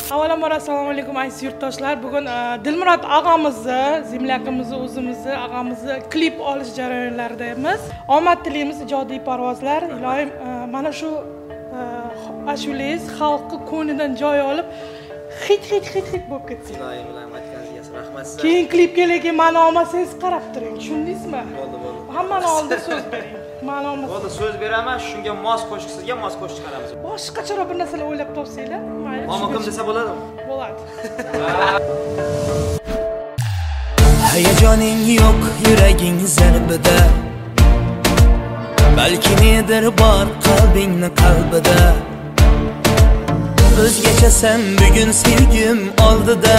Avvalambor assalomu alaykum aziz yurtdoshlar. Bugun Dilmurod og'amizni, Zimlyakimizni, o'zimizni, og'amizni klip olish jarayonlaridamiz. Omad tilaymiz, ijodiy parvozlar. Iloyim mana shu ashulangiz xalqning ko'nglidan joy olib, hit bo'lib ketsin. Iloyim bilan aytganingiz rahmat. Keyin klipga lekin ma'no olmasangiz qarab turing, tushundingizmi? Bo'ldi. Hammani oldida so'z bering. Ma'no olmasa. Bo'ldi, so'z beraman, shunga mos qo'shiqsizga mos qo'shiq chiqaramiz. Boshqacharoq bir narsalar o'ylab topsanglar, mayli. Momokim desa bo'ladimi? Bo'ladi. Hayajoning yo'q, yuraging zarbida. Balki nedir bor qalbingni qalbida. O'zgachasan bugun sevgim oldida.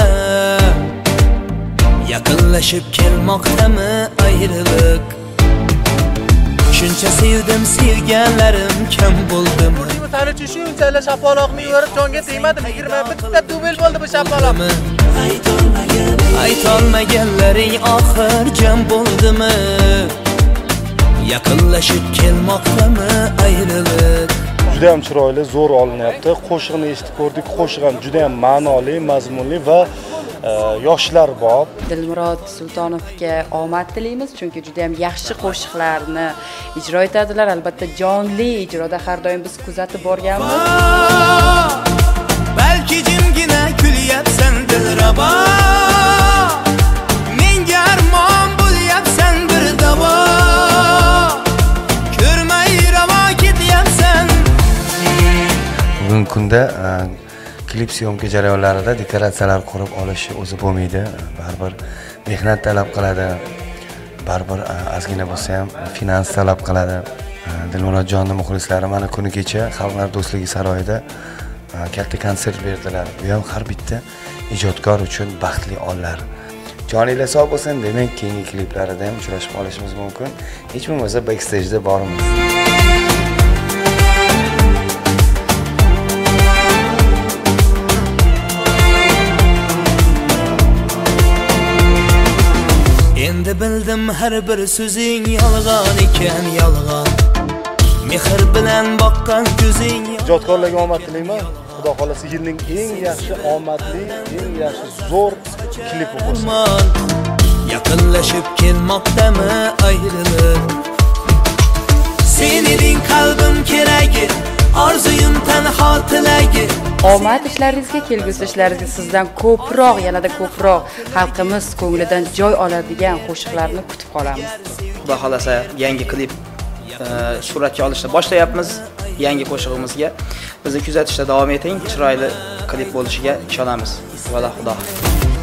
Yaqinlashib kelmoqdami ayriliq? Shuncha sevdim, sevganlarim kam bo'ldimi? Tanichi shunchalar shapaloqni yorib jonga tegmadimi? 21 ta dubel bo'ldi bu shapaloq. Aytolmaganlaring oxir jam bo'ldimi? Yaqinlashib kelmoqdami ayriliq? Juda ham chiroyli, zo'r olinyapti. Qo'shiqni eshitib ko'rdik. Qo'shiq ham juda ham ma'noli, mazmunli va yoshlar bor. Dilmurod Sultonovga omad tilaymiz, chunki juda ham yaxshi qo'shiqlarni ijro etadilar. Albatta jonli ijroda har doim biz kuzatib borganmiz. Balki jimgina kulyapsan dilrabo. Menga armon bo'lyapsan bir davo. Ko'rmay ravo ketyapsan. Bugungi kunda klip syomka jarayonlarida dekoratsiyalar qurib olish o'zi bo'lmaydi. Baribir mehnat talab qiladi. Baribir ozgina bo'lsa ham finans talab qiladi. Dilmurodjonning muxlislari mana kuni kecha Xalqlar do'stligi saroyida katta konsert berdilar. Bu ham har bitta ijodkor uchun baxtli onlar. Joninglar sog' bo'lsin, demak keyingi kliplarida ham uchrashib qolishimiz mumkin. Hech bo'lmasa backstage'da bormiz. Endi bildim har bir so'zing yolg'on ekan, yolg'on. Mehr bilan boqqan ko'zing. Ijodkorlarga omad tilayman. Xudo xolasa yilning eng yaxshi omadli, eng yaxshi zo'r klipi bo'lsin. Yaqinlashib kelmoqdami ayriliq? Sen eding qalbim keragi, orzuyim tanho tilagi. Omad ishlaringizga, kelgusi ishlaringizga sizdan ko'proq, yanada ko'proq xalqimiz ko'nglidan joy oladigan qo'shiqlarni kutib qolamiz. Xudo xolasa yangi klip suratga olishni boshlayapmiz. Yangi qo'shig'imizga bizni kuzatishda davom eting. Chiroyli klip bo'lishiga ishonamiz. Xudo.